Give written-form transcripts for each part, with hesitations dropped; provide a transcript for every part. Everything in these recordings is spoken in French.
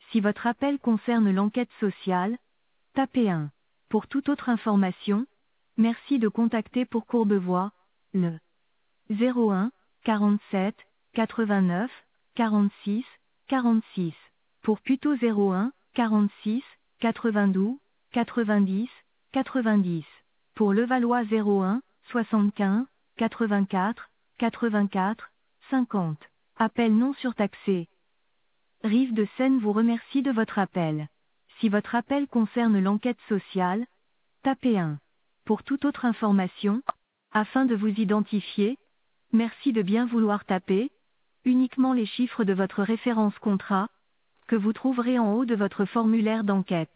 Si votre appel concerne l'enquête sociale, tapez 1. Pour toute autre information, merci de contacter pour Courbevoie, le 01 47 89 46 46. Pour Puteaux 01 46 92 90 90. Pour Levallois 01 75 84 84 50. Appel non surtaxé. Rive de Seine vous remercie de votre appel. Si votre appel concerne l'enquête sociale, tapez 1. Pour toute autre information, afin de vous identifier, merci de bien vouloir taper uniquement les chiffres de votre référence contrat, que vous trouverez en haut de votre formulaire d'enquête.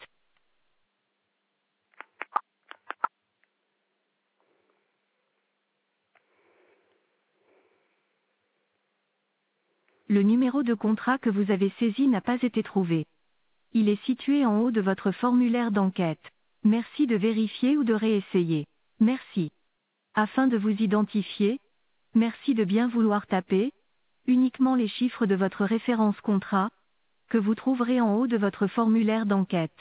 Le numéro de contrat que vous avez saisi n'a pas été trouvé. Il est situé en haut de votre formulaire d'enquête. Merci de vérifier ou de réessayer. Merci. Afin de vous identifier, merci de bien vouloir taper uniquement les chiffres de votre référence contrat, que vous trouverez en haut de votre formulaire d'enquête.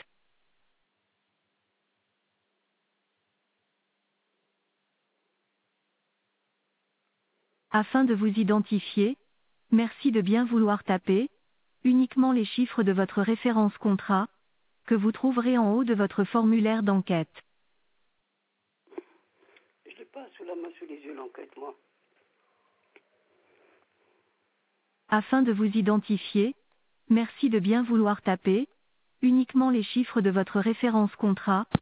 Afin de vous identifier, merci de bien vouloir taper uniquement les chiffres de votre référence contrat, que vous trouverez en haut de votre formulaire d'enquête. Je l'ai pas sous la main, sous les yeux, l'enquête, moi. Afin de vous identifier, merci de bien vouloir taper uniquement les chiffres de votre référence contrat,